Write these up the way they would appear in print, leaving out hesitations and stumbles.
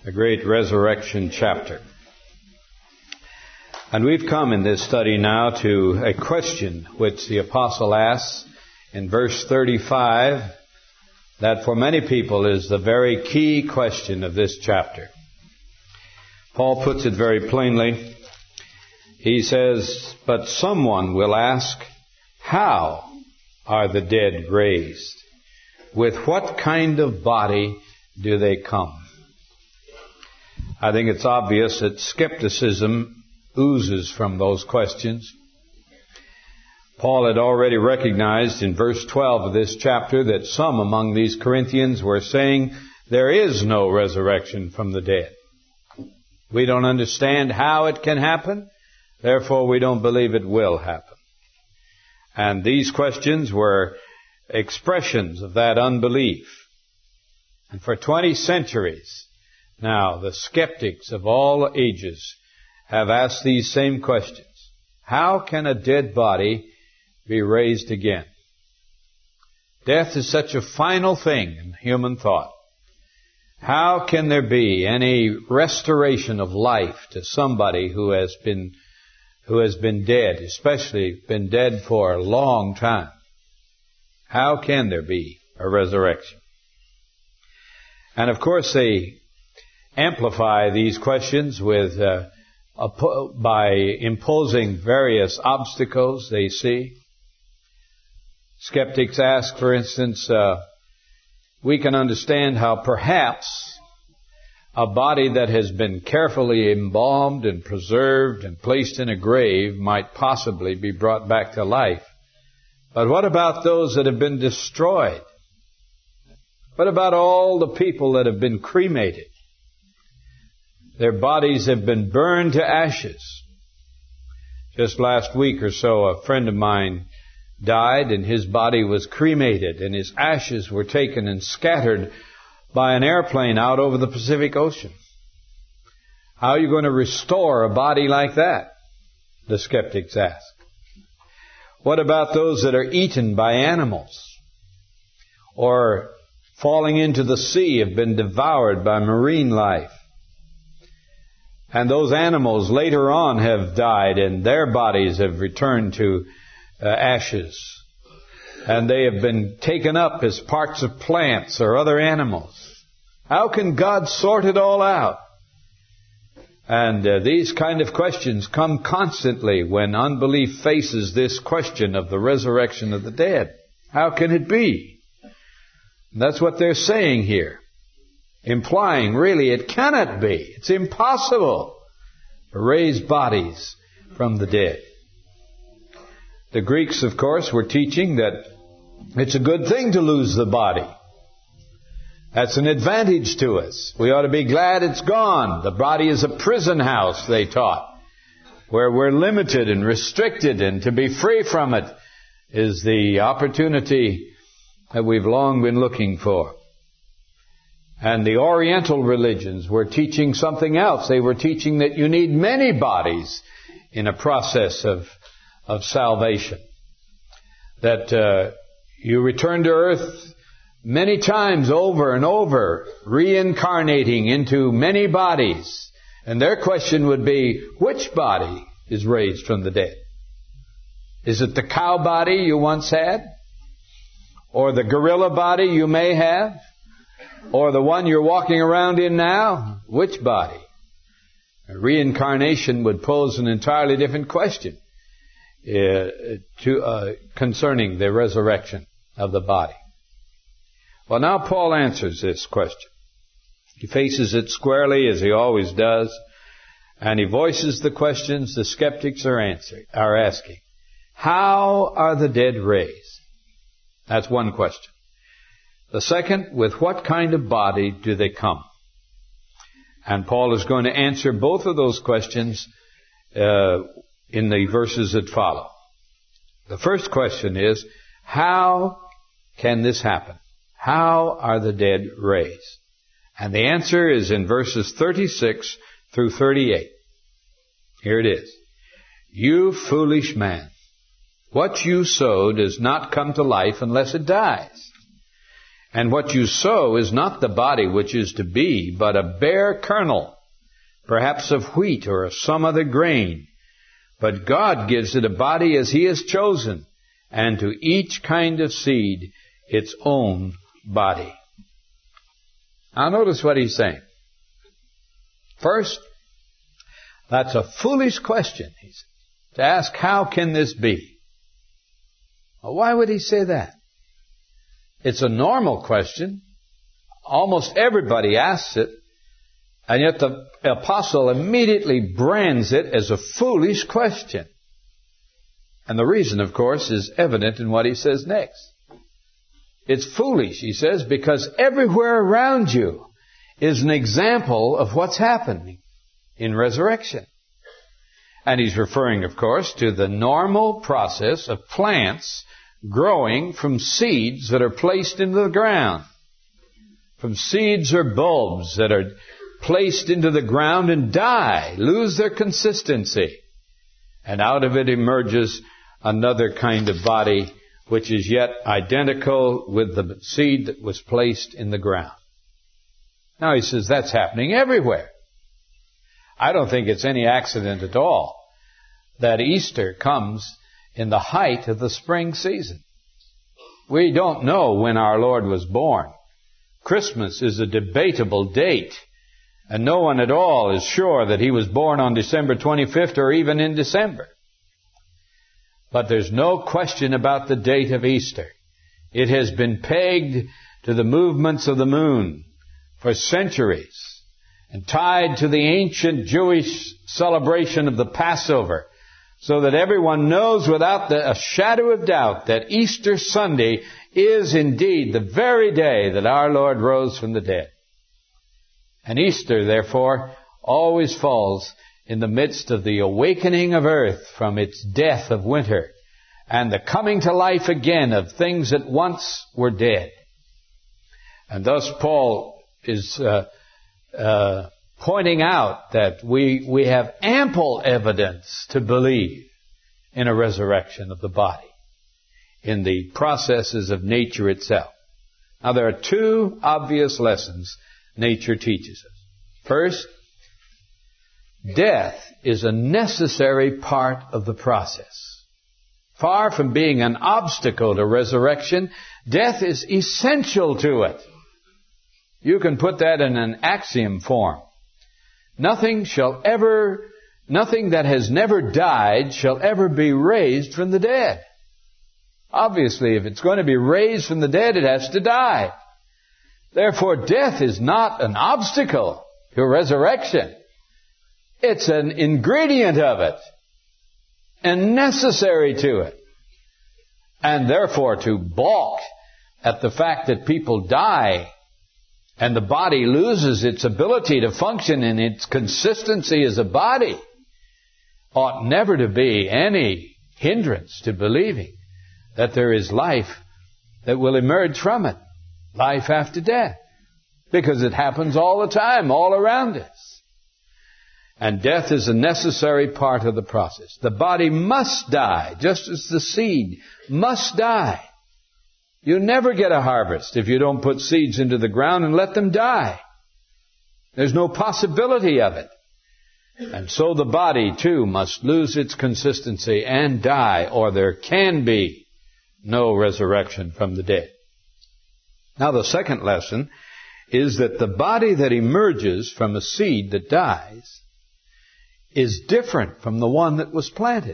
the great resurrection chapter. And we've come in this study now to a question which the apostle asks in verse 35 that for many people is the very key question of this chapter. Paul puts it very plainly. He says, "But someone will ask, how are the dead raised? With what kind of body do they come?" I think it's obvious that skepticism oozes from those questions. Paul had already recognized in verse 12 of this chapter that some among these Corinthians were saying there is no resurrection from the dead. We don't understand how it can happen, therefore we don't believe it will happen. And these questions were expressions of that unbelief. And for 20 centuries now, the skeptics of all ages have asked these same questions. How can a dead body be raised again? Death is such a final thing in human thought. How can there be any restoration of life to somebody who has been dead, especially been dead for a long time? How can there be a resurrection? And of course they amplify these questions with by imposing various obstacles they see. Skeptics ask, for instance, we can understand how perhaps a body that has been carefully embalmed and preserved and placed in a grave might possibly be brought back to life. But what about those that have been destroyed? What about all the people that have been cremated? Their bodies have been burned to ashes. Just last week or so, a friend of mine died and his body was cremated and his ashes were taken and scattered by an airplane out over the Pacific Ocean. How are you going to restore a body like that? The skeptics ask. What about those that are eaten by animals or falling into the sea, have been devoured by marine life? And those animals later on have died and their bodies have returned to ashes. And they have been taken up as parts of plants or other animals. How can God sort it all out? And these kind of questions come constantly when unbelief faces this question of the resurrection of the dead. How can it be? And that's what they're saying here. Implying, really, it cannot be. It's impossible to raise bodies from the dead. The Greeks, of course, were teaching that it's a good thing to lose the body. That's an advantage to us. We ought to be glad it's gone. The body is a prison house, they taught, where we're limited and restricted, and to be free from it is the opportunity that we've long been looking for. And the Oriental religions were teaching something else. They were teaching that you need many bodies in a process of salvation. That you return to earth many times over and over, reincarnating into many bodies. And their question would be, which body is raised from the dead? Is it the cow body you once had? Or the gorilla body you may have? Or the one you're walking around in now? Which body? Reincarnation would pose an entirely different question concerning the resurrection of the body. Well, now Paul answers this question. He faces it squarely, as he always does, and he voices the questions the skeptics are asking. How are the dead raised? That's one question. The second, with what kind of body do they come? And Paul is going to answer both of those questions in the verses that follow. The first question is, how can this happen? How are the dead raised? And the answer is in verses 36 through 38. Here it is. You foolish man, what you sow does not come to life unless it dies. And what you sow is not the body which is to be, but a bare kernel, perhaps of wheat or of some other grain. But God gives it a body as He has chosen, and to each kind of seed its own body. Now notice what He's saying. First, that's a foolish question, he says, to ask, how can this be? Well, why would He say that? It's a normal question. Almost everybody asks it, and yet the apostle immediately brands it as a foolish question. And the reason, of course, is evident in what he says next. It's foolish, he says, because everywhere around you is an example of what's happening in resurrection. And he's referring, of course, to the normal process of plants growing from seeds that are placed into the ground. From seeds or bulbs that are placed into the ground and die, lose their consistency. And out of it emerges another kind of body which is yet identical with the seed that was placed in the ground. Now he says that's happening everywhere. I don't think it's any accident at all that Easter comes in the height of the spring season. We don't know when our Lord was born. Christmas is a debatable date, and no one at all is sure that He was born on December 25th or even in December. But there's no question about the date of Easter. It has been pegged to the movements of the moon for centuries and tied to the ancient Jewish celebration of the Passover, so that everyone knows without a shadow of doubt that Easter Sunday is indeed the very day that our Lord rose from the dead. And Easter, therefore, always falls in the midst of the awakening of earth from its death of winter and the coming to life again of things that once were dead. And thus Paul is pointing out that we have ample evidence to believe in a resurrection of the body, in the processes of nature itself. Now there are two obvious lessons nature teaches us. First, death is a necessary part of the process. Far from being an obstacle to resurrection, death is essential to it. You can put that in an axiom form. Nothing that has never died shall ever be raised from the dead. Obviously, if it's going to be raised from the dead, it has to die. Therefore, death is not an obstacle to resurrection. It's an ingredient of it and necessary to it. And therefore, to balk at the fact that people die and the body loses its ability to function in its consistency as a body ought never to be any hindrance to believing that there is life that will emerge from it, life after death, because it happens all the time, all around us. And death is a necessary part of the process. The body must die, just as the seed must die. You never get a harvest if you don't put seeds into the ground and let them die. There's no possibility of it. And so the body, too, must lose its consistency and die, or there can be no resurrection from the dead. Now, the second lesson is that the body that emerges from a seed that dies is different from the one that was planted.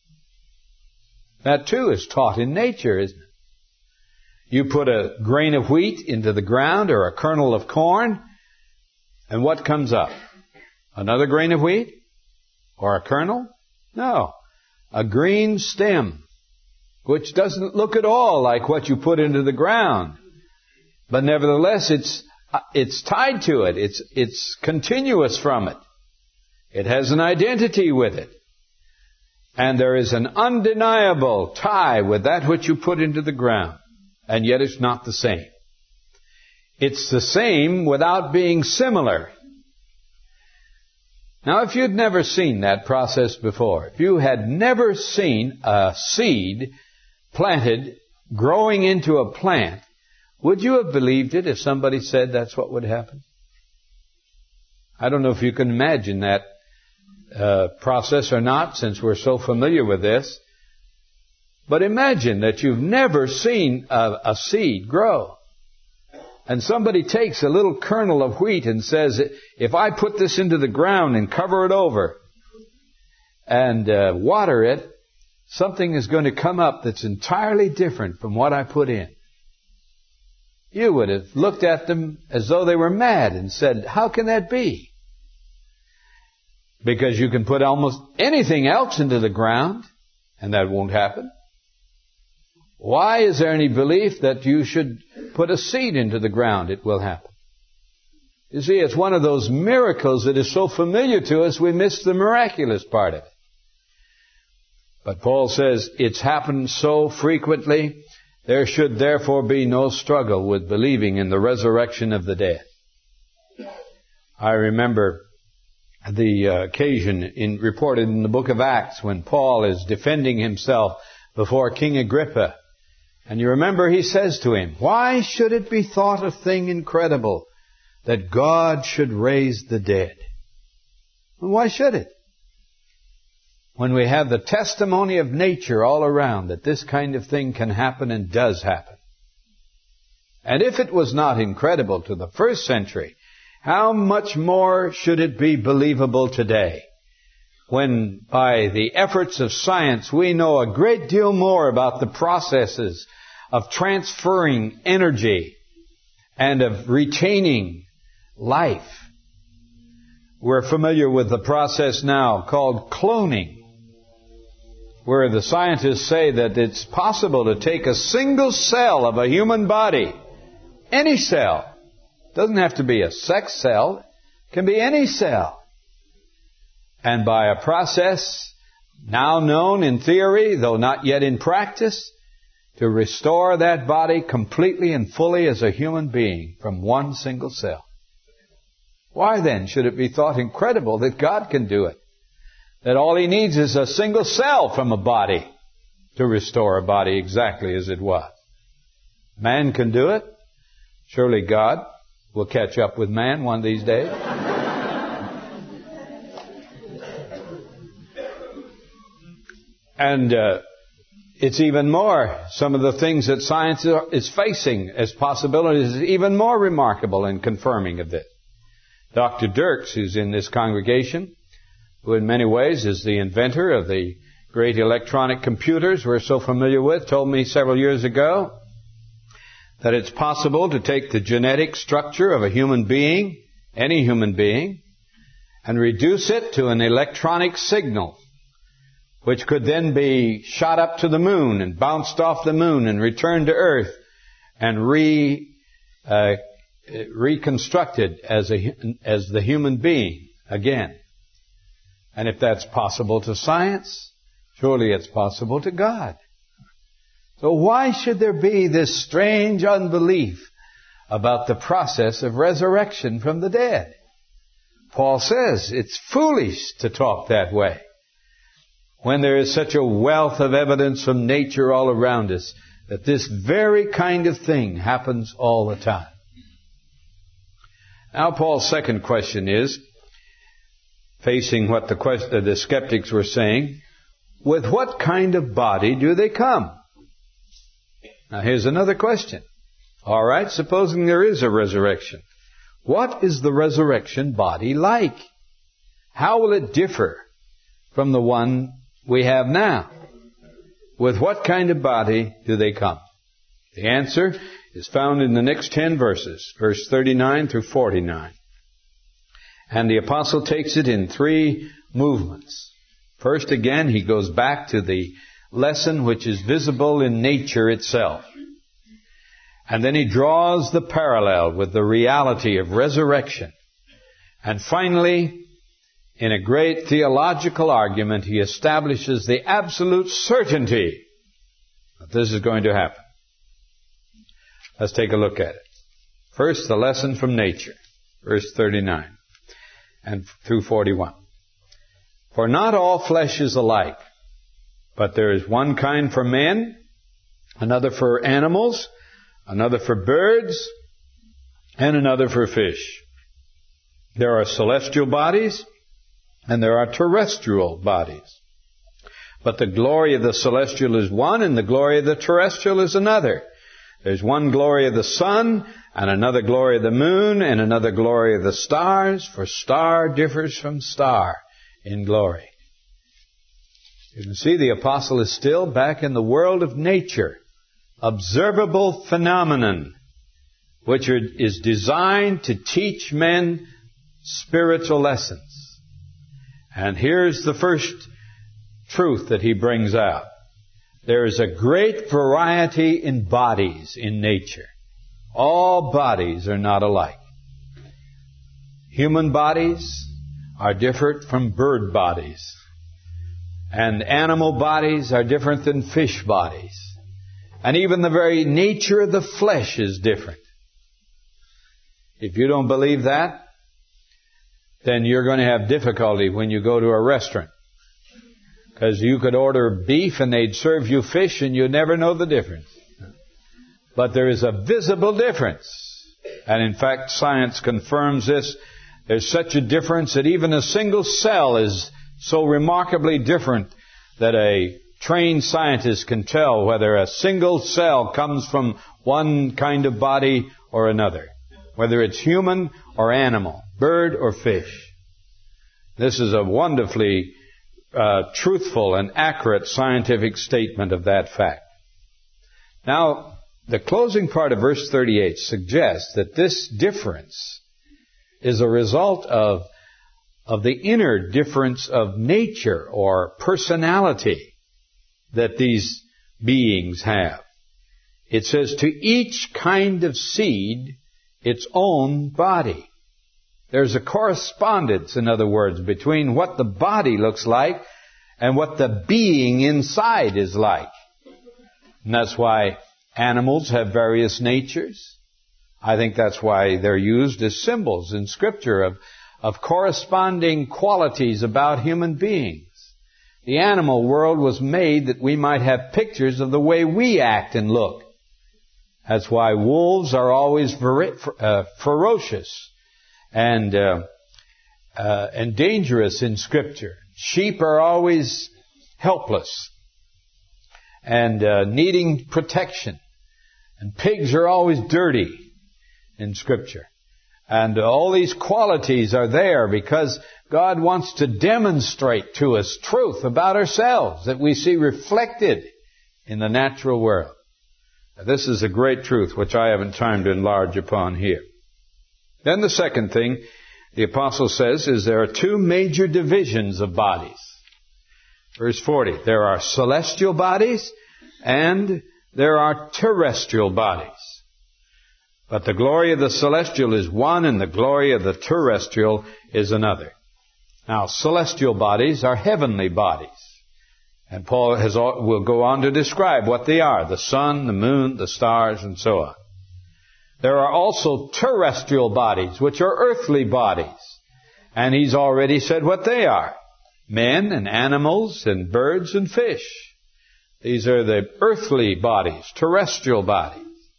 That, too, is taught in nature, isn't it? You put a grain of wheat into the ground or a kernel of corn, and what comes up? Another grain of wheat? Or a kernel? No. A green stem, which doesn't look at all like what you put into the ground. But nevertheless, it's tied to it. It's continuous from it. It has an identity with it. And there is an undeniable tie with that which you put into the ground. And yet it's not the same. It's the same without being similar. Now, if you'd never seen that process before, if you had never seen a seed planted growing into a plant Would you have believed it if somebody said that's what would happen? I don't know if you can imagine that process or not, since we're so familiar with this. But imagine that you've never seen a seed grow. And somebody takes a little kernel of wheat and says, if I put this into the ground and cover it over and water it, something is going to come up that's entirely different from what I put in. You would have looked at them as though they were mad and said, how can that be? Because you can put almost anything else into the ground and that won't happen. Why is there any belief that you should put a seed into the ground? It will happen. You see, it's one of those miracles that is so familiar to us, we miss the miraculous part of it. But Paul says it's happened so frequently, there should therefore be no struggle with believing in the resurrection of the dead. I remember the occasion reported in the book of Acts when Paul is defending himself before King Agrippa. And you remember he says to him, why should it be thought a thing incredible that God should raise the dead? Well, why should it? When we have the testimony of nature all around that this kind of thing can happen and does happen. And if it was not incredible to the first century, how much more should it be believable today? When by the efforts of science we know a great deal more about the processes of transferring energy and of retaining life. We're familiar with the process now called cloning, where the scientists say that it's possible to take a single cell of a human body, any cell, doesn't have to be a sex cell, it can be any cell, and by a process now known in theory, though not yet in practice, to restore that body completely and fully as a human being from one single cell. Why then should it be thought incredible that God can do it? That all He needs is a single cell from a body to restore a body exactly as it was. Man can do it. Surely God will catch up with man one of these days. And it's even more, some of the things that science is facing as possibilities is even more remarkable in confirming of this. Dr. Dirks, who's in this congregation, who in many ways is the inventor of the great electronic computers we're so familiar with, told me several years ago that it's possible to take the genetic structure of a human being, any human being, and reduce it to an electronic signal, which could then be shot up to the moon and bounced off the moon and returned to Earth and reconstructed as the human being again. And if that's possible to science, surely it's possible to God. So why should there be this strange unbelief about the process of resurrection from the dead? Paul says it's foolish to talk that way when there is such a wealth of evidence from nature all around us that this very kind of thing happens all the time. Now Paul's second question is, facing what the skeptics were saying, with what kind of body do they come? Now here's another question. All right, supposing there is a resurrection, what is the resurrection body like? How will it differ from the one we have now? With what kind of body do they come? The answer is found in the next 10 verses, verse 39 through 49. And the apostle takes it in 3 movements. First, again, he goes back to the lesson which is visible in nature itself. And then he draws the parallel with the reality of resurrection. And finally, in a great theological argument, he establishes the absolute certainty that this is going to happen. Let's take a look at it. First, the lesson from nature, verse 39 and through 41. For not all flesh is alike, but there is one kind for men, another for animals, another for birds, and another for fish. There are celestial bodies, and there are terrestrial bodies. But the glory of the celestial is one, and the glory of the terrestrial is another. There's one glory of the sun, and another glory of the moon, and another glory of the stars, for star differs from star in glory. You can see the apostle is still back in the world of nature, observable phenomenon, which is designed to teach men spiritual lessons. And here's the first truth that he brings out. There is a great variety in bodies in nature. All bodies are not alike. Human bodies are different from bird bodies. And animal bodies are different than fish bodies. And even the very nature of the flesh is different. If you don't believe that, then you're going to have difficulty when you go to a restaurant. Because you could order beef and they'd serve you fish and you'd never know the difference. But there is a visible difference. And in fact, science confirms this. There's such a difference that even a single cell is so remarkably different that a trained scientist can tell whether a single cell comes from one kind of body or another. Whether it's human or animal, bird or fish. This is a wonderfully truthful and accurate scientific statement of that fact. Now, the closing part of verse 38 suggests that this difference is a result of the inner difference of nature or personality that these beings have. It says, to each kind of seed, its own body. There's a correspondence, in other words, between what the body looks like and what the being inside is like. And that's why animals have various natures. I think that's why they're used as symbols in Scripture of corresponding qualities about human beings. The animal world was made that we might have pictures of the way we act and look. That's why wolves are always ferocious and dangerous in Scripture. Sheep are always helpless and needing protection. And pigs are always dirty in Scripture. And all these qualities are there because God wants to demonstrate to us truth about ourselves that we see reflected in the natural world. Now, this is a great truth which I haven't time to enlarge upon here. Then the second thing the apostle says is there are two major divisions of bodies. Verse 40, there are celestial bodies and there are terrestrial bodies. But the glory of the celestial is one and the glory of the terrestrial is another. Now, celestial bodies are heavenly bodies. And Paul will go on to describe what they are. The sun, the moon, the stars, and so on. There are also terrestrial bodies, which are earthly bodies. And he's already said what they are. Men and animals and birds and fish. These are the earthly bodies, terrestrial bodies.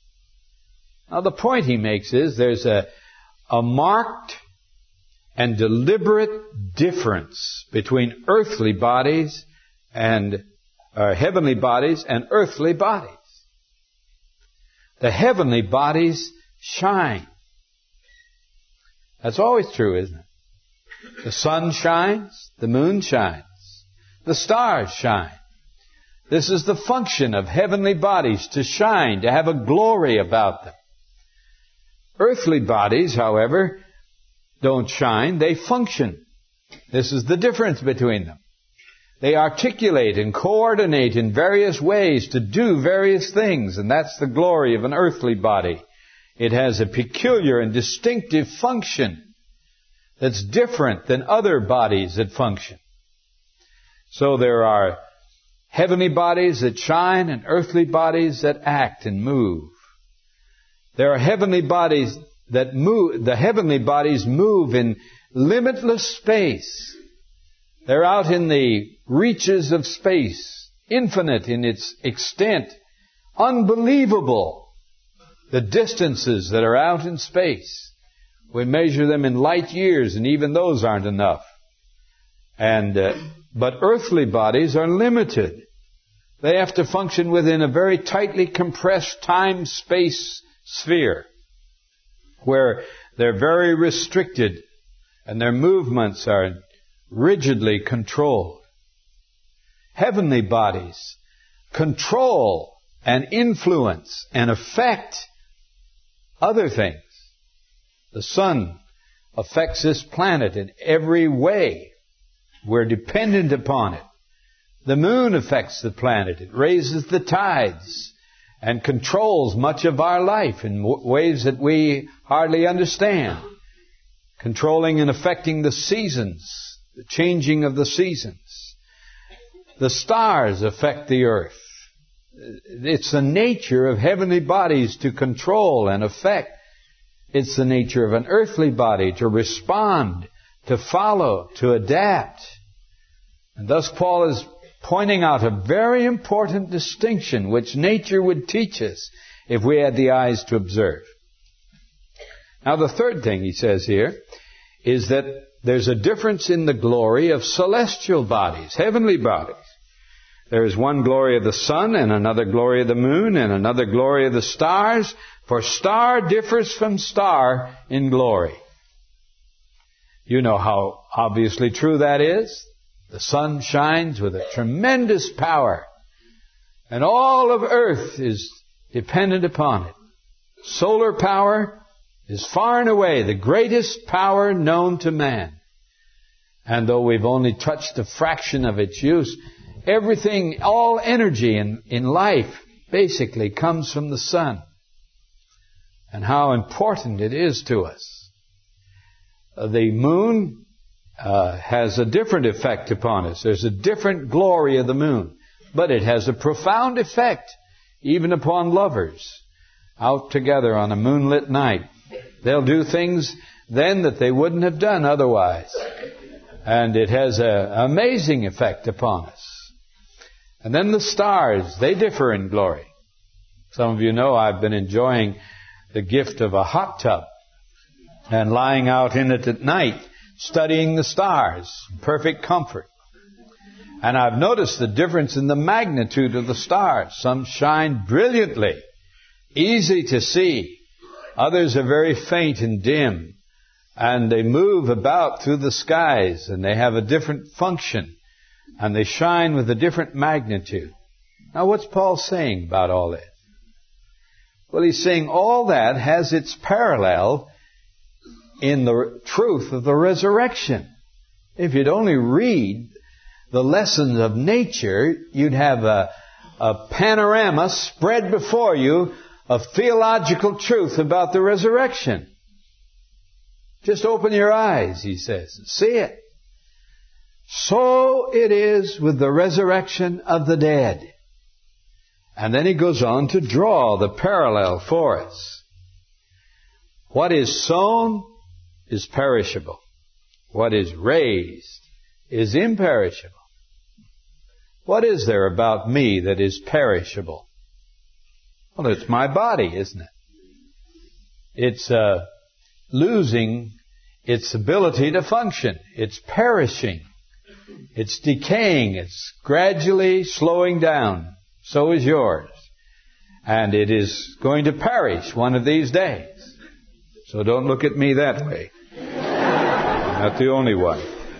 Now the point he makes is there's a marked and deliberate difference between earthly bodies and heavenly bodies and earthly bodies. The heavenly bodies shine. That's always true, isn't it? The sun shines, the moon shines, the stars shine. This is the function of heavenly bodies, to shine, to have a glory about them. Earthly bodies, however, don't shine, they function. This is the difference between them. They articulate and coordinate in various ways to do various things, and that's the glory of an earthly body. It has a peculiar and distinctive function that's different than other bodies that function. So there are heavenly bodies that shine and earthly bodies that act and move. There are heavenly bodies that move. The heavenly bodies move in limitless space. They're out in the reaches of space, infinite in its extent, unbelievable The distances that are out in space, we measure them in light years, and even those aren't enough. But earthly bodies are limited. They have to function within a very tightly compressed time-space sphere, where they're very restricted and their movements are rigidly controlled. Heavenly bodies control and influence and affect other things. The sun affects this planet in every way. We're dependent upon it. The moon affects the planet. It raises the tides and controls much of our life in ways that we hardly understand. Controlling and affecting the seasons, the changing of the seasons. The stars affect the earth. It's the nature of heavenly bodies to control and affect. It's the nature of an earthly body to respond, to follow, to adapt. And thus Paul is pointing out a very important distinction which nature would teach us if we had the eyes to observe. Now the third thing he says here is that there's a difference in the glory of celestial bodies, heavenly bodies. There is one glory of the sun and another glory of the moon and another glory of the stars, for star differs from star in glory. You know how obviously true that is. The sun shines with a tremendous power, and all of earth is dependent upon it. Solar power is far and away the greatest power known to man. And though we've only touched a fraction of its use, everything, all energy in life basically comes from the sun. And how important it is to us. The moon has a different effect upon us. There's a different glory of the moon. But it has a profound effect even upon lovers out together on a moonlit night. They'll do things then that they wouldn't have done otherwise. And it has an amazing effect upon us. And then the stars, they differ in glory. Some of you know I've been enjoying the gift of a hot tub and lying out in it at night, studying the stars, perfect comfort. And I've noticed the difference in the magnitude of the stars. Some shine brilliantly, easy to see. Others are very faint and dim. And they move about through the skies, and they have a different function. And they shine with a different magnitude. Now what's Paul saying about all that? Well, he's saying all that has its parallel in the truth of the resurrection. If you'd only read the lessons of nature, you'd have a panorama spread before you of theological truth about the resurrection. Just open your eyes, he says, and see it. So it is with the resurrection of the dead. And then he goes on to draw the parallel for us. What is sown is perishable. What is raised is imperishable. What is there about me that is perishable? Well, it's my body, isn't it? It's losing its ability to function. It's perishing. It's decaying. It's gradually slowing down. So is yours. And it is going to perish one of these days. So don't look at me that way. I'm not the only one.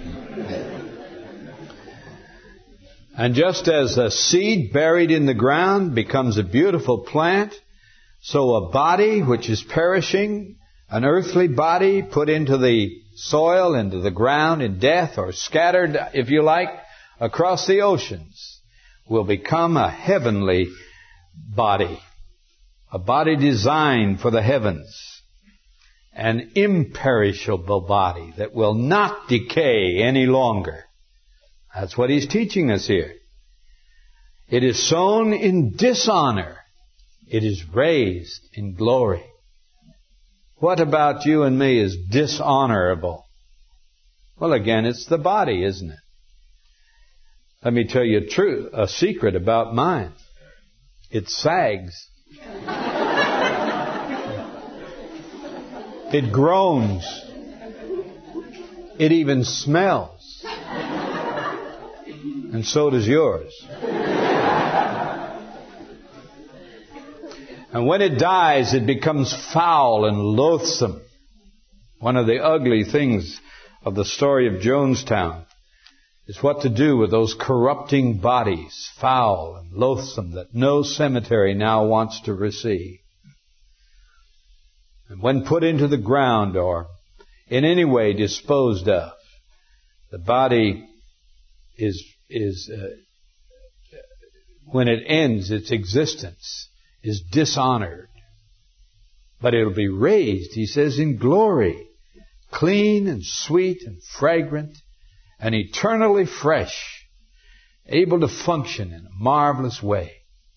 And just as a seed buried in the ground becomes a beautiful plant, so a body which is perishing, an earthly body put into the soil, into the ground in death, or scattered, if you like, across the oceans, will become a heavenly body. A body designed for the heavens. An imperishable body that will not decay any longer. That's what he's teaching us here. It is sown in dishonor. It is raised in glory. What about you and me is dishonorable? Well, again, it's the body, isn't it? Let me tell you a secret about mine. It sags. It groans. It even smells. And so does yours. And when it dies, it becomes foul and loathsome. One of the ugly things of the story of Jonestown is what to do with those corrupting bodies, foul and loathsome, that no cemetery now wants to receive. And when put into the ground or in any way disposed of, the body is when it ends its existence, is dishonored. But it'll be raised, he says, in glory, clean and sweet and fragrant and eternally fresh, able to function in a marvelous way.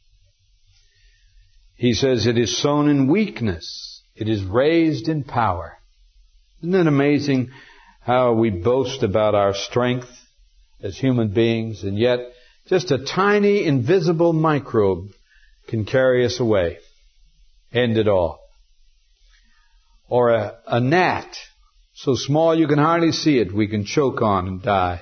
He says it is sown in weakness. It is raised in power. Isn't it amazing how we boast about our strength as human beings, and yet just a tiny invisible microbe can carry us away, end it all. Or a gnat, so small you can hardly see it, we can choke on and die.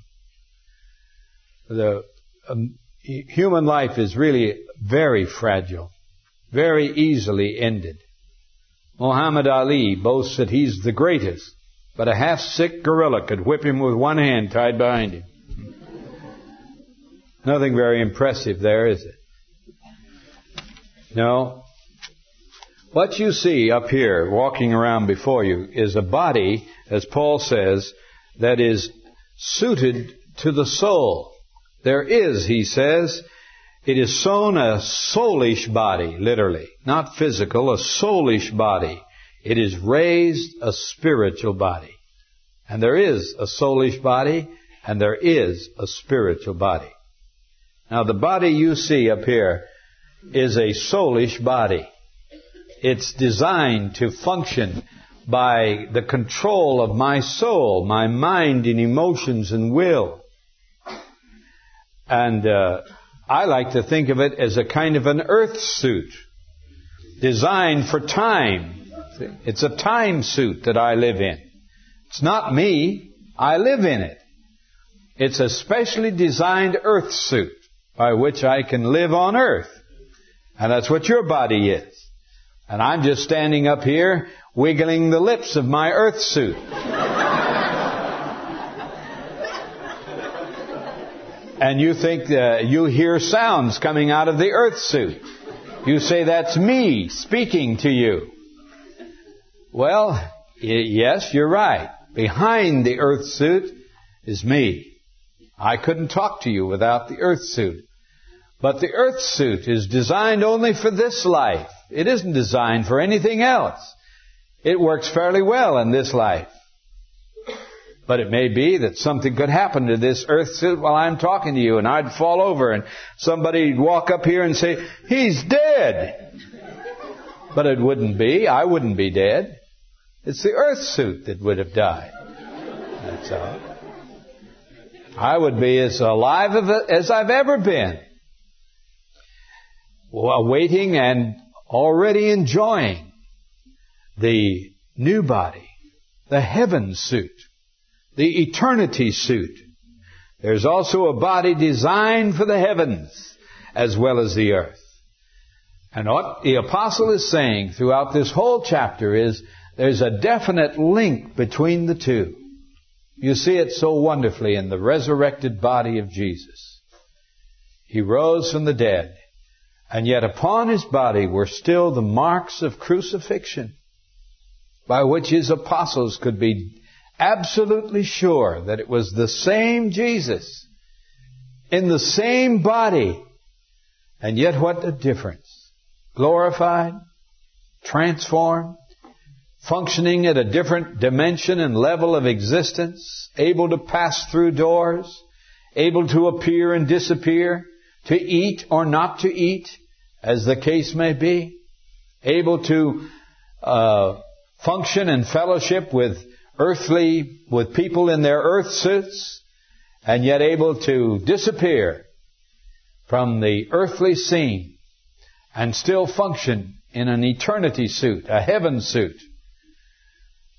The human life is really very fragile, very easily ended. Muhammad Ali boasts that he's the greatest, but a half-sick gorilla could whip him with one hand tied behind him. Nothing very impressive there, is it? No. What you see up here walking around before you is a body, as Paul says, that is suited to the soul. There is, he says, it is sown a soulish body, literally, not physical, a soulish body. It is raised a spiritual body. And there is a soulish body, and there is a spiritual body. Now, the body you see up here is a soulish body. It's designed to function by the control of my soul, my mind and emotions and will. And I like to think of it as a kind of an earth suit designed for time. It's a time suit that I live in. It's not me. I live in it. It's a specially designed earth suit by which I can live on earth. And that's what your body is. And I'm just standing up here wiggling the lips of my earth suit. And you think you hear sounds coming out of the earth suit. You say, that's me speaking to you. Well, yes, you're right. Behind the earth suit is me. I couldn't talk to you without the earth suit. But the earth suit is designed only for this life. It isn't designed for anything else. It works fairly well in this life. But it may be that something could happen to this earth suit while I'm talking to you, and I'd fall over, and somebody'd walk up here and say, he's dead. But it wouldn't be. I wouldn't be dead. It's the earth suit that would have died. That's all. I would be as alive as I've ever been, awaiting and already enjoying the new body, the heaven suit, the eternity suit. There's also a body designed for the heavens as well as the earth. And what the apostle is saying throughout this whole chapter is there's a definite link between the two. You see it so wonderfully in the resurrected body of Jesus. He rose from the dead, and yet upon his body were still the marks of crucifixion, by which his apostles could be absolutely sure that it was the same Jesus in the same body. And yet what a difference. Glorified, transformed, functioning at a different dimension and level of existence, able to pass through doors, able to appear and disappear, to eat or not to eat, as the case may be, able to function and fellowship with people in their earth suits, and yet able to disappear from the earthly scene and still function in an eternity suit, a heaven suit.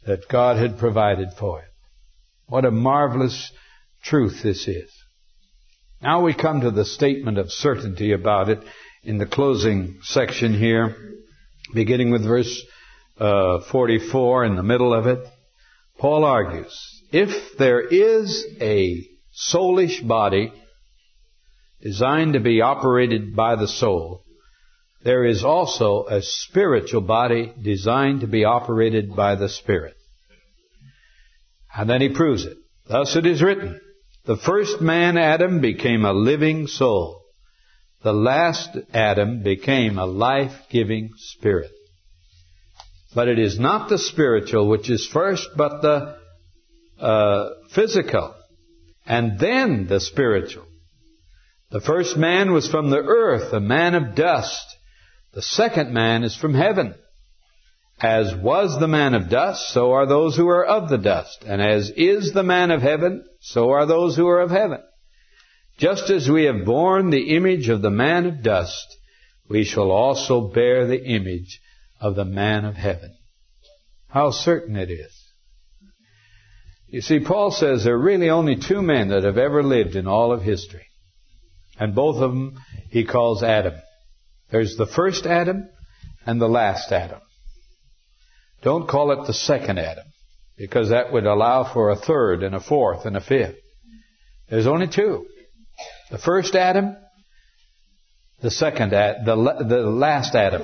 that God had provided for it. What a marvelous truth this is. Now we come to the statement of certainty about it in the closing section here, beginning with verse 44 in the middle of it. Paul argues, if there is a soulish body designed to be operated by the soul, there is also a spiritual body designed to be operated by the Spirit. And then he proves it. Thus it is written, the first man, Adam, became a living soul. The last Adam became a life-giving spirit. But it is not the spiritual which is first, but the physical, and then the spiritual. The first man was from the earth, a man of dust. The second man is from heaven. As was the man of dust, so are those who are of the dust. And as is the man of heaven, so are those who are of heaven. Just as we have borne the image of the man of dust, we shall also bear the image of the man of heaven. How certain it is. You see, Paul says there are really only two men that have ever lived in all of history. And both of them he calls Adam. There's the first Adam and the last Adam. Don't call it the second Adam, because that would allow for a third and a fourth and a fifth. There's only two. The first Adam, the second Adam, the last Adam.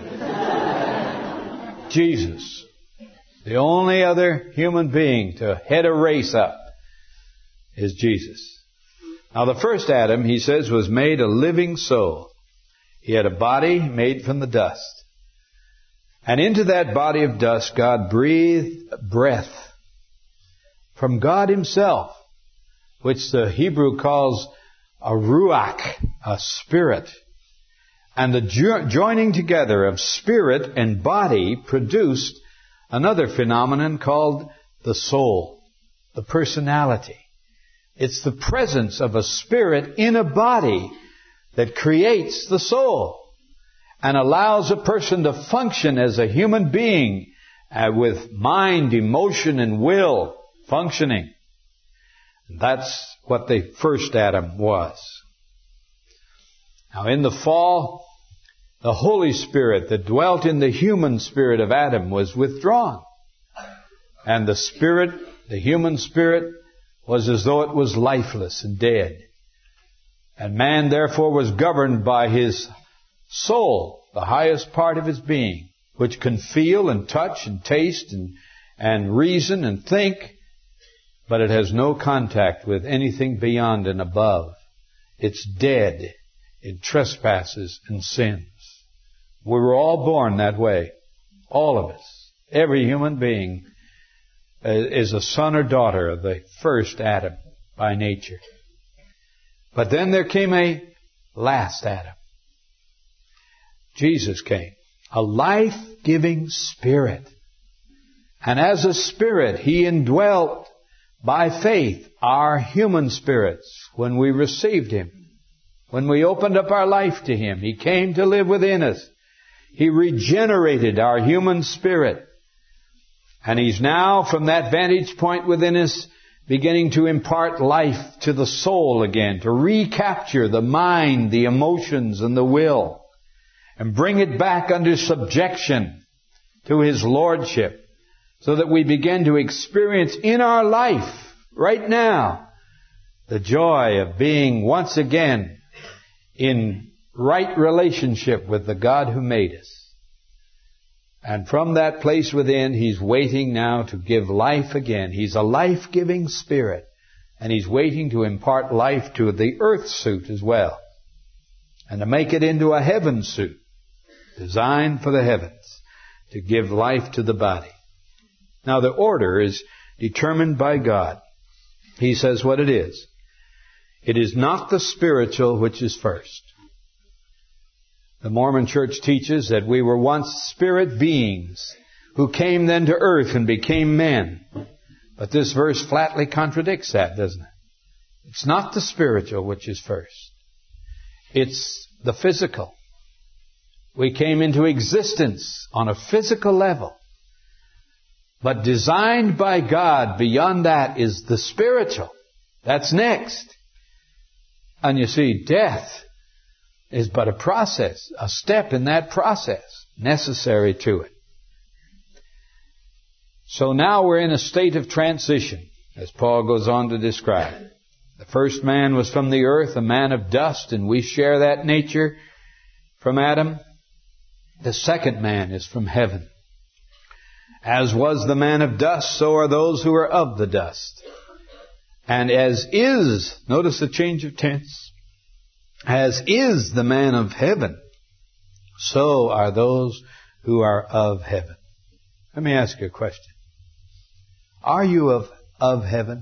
Jesus. The only other human being to head a race up is Jesus. Now the first Adam, he says, was made a living soul. He had a body made from the dust. And into that body of dust, God breathed breath from God Himself, which the Hebrew calls a ruach, a spirit. And the joining together of spirit and body produced another phenomenon called the soul, the personality. It's the presence of a spirit in a body that creates the soul and allows a person to function as a human being with mind, emotion, and will functioning. That's what the first Adam was. Now in the fall, the Holy Spirit that dwelt in the human spirit of Adam was withdrawn. And the spirit, the human spirit, was as though it was lifeless and dead. And man therefore was governed by his soul, the highest part of his being, which can feel and touch and taste and reason and think, but it has no contact with anything beyond and above. It's dead in trespasses and sins. We were all born that way. All of us. Every human being is a son or daughter of the first Adam by nature. But then there came a last Adam. Jesus came. A life-giving Spirit. And as a Spirit, He indwelt by faith our human spirits when we received Him. When we opened up our life to Him, He came to live within us. He regenerated our human spirit. And He's now, from that vantage point within us, beginning to impart life to the soul again, to recapture the mind, the emotions, and the will, and bring it back under subjection to His Lordship, so that we begin to experience in our life, right now, the joy of being once again in right relationship with the God who made us. And from that place within, He's waiting now to give life again. He's a life-giving Spirit. And He's waiting to impart life to the earth suit as well. And to make it into a heaven suit, designed for the heavens, to give life to the body. Now the order is determined by God. He says what it is. It is not the spiritual which is first. The Mormon Church teaches that we were once spirit beings who came then to earth and became men. But this verse flatly contradicts that, doesn't it? It's not the spiritual which is first. It's the physical. We came into existence on a physical level. But designed by God beyond that is the spiritual. That's next. And you see, death is but a process, a step in that process necessary to it. So now we're in a state of transition, as Paul goes on to describe. The first man was from the earth, a man of dust, and we share that nature from Adam. The second man is from heaven. As was the man of dust, so are those who are of the dust. And as is, notice the change of tense, as is the man of heaven, so are those who are of heaven. Let me ask you a question. Are you of heaven?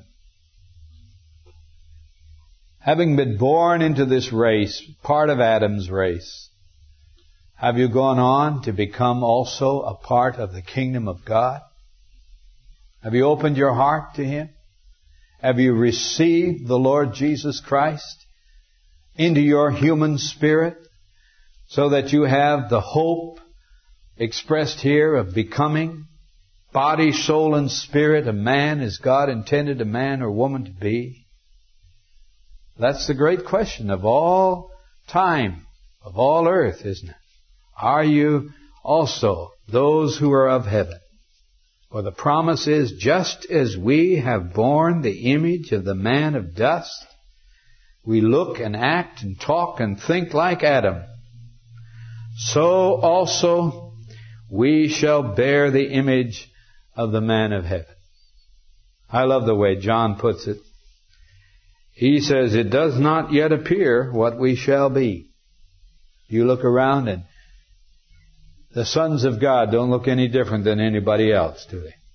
Having been born into this race, part of Adam's race, have you gone on to become also a part of the kingdom of God? Have you opened your heart to Him? Have you received the Lord Jesus Christ into your human spirit so that you have the hope expressed here of becoming body, soul, and spirit a man as God intended a man or woman to be? That's the great question of all time, of all earth, isn't it? Are you also those who are of heaven? For the promise is, just as we have borne the image of the man of dust, we look and act and talk and think like Adam, so also we shall bear the image of the man of heaven. I love the way John puts it. He says, it does not yet appear what we shall be. You look around and the sons of God don't look any different than anybody else, do they?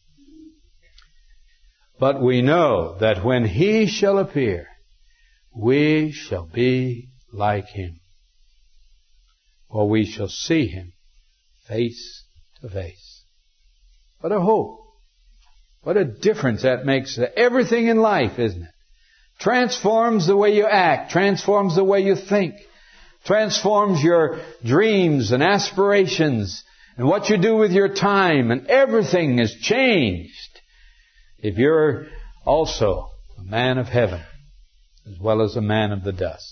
But we know that when He shall appear, we shall be like Him. For we shall see Him face to face. What a hope. What a difference that makes to everything in life, isn't it? Transforms the way you act, transforms the way you think, transforms your dreams and aspirations and what you do with your time, and everything is changed if you're also a man of heaven as well as a man of the dust.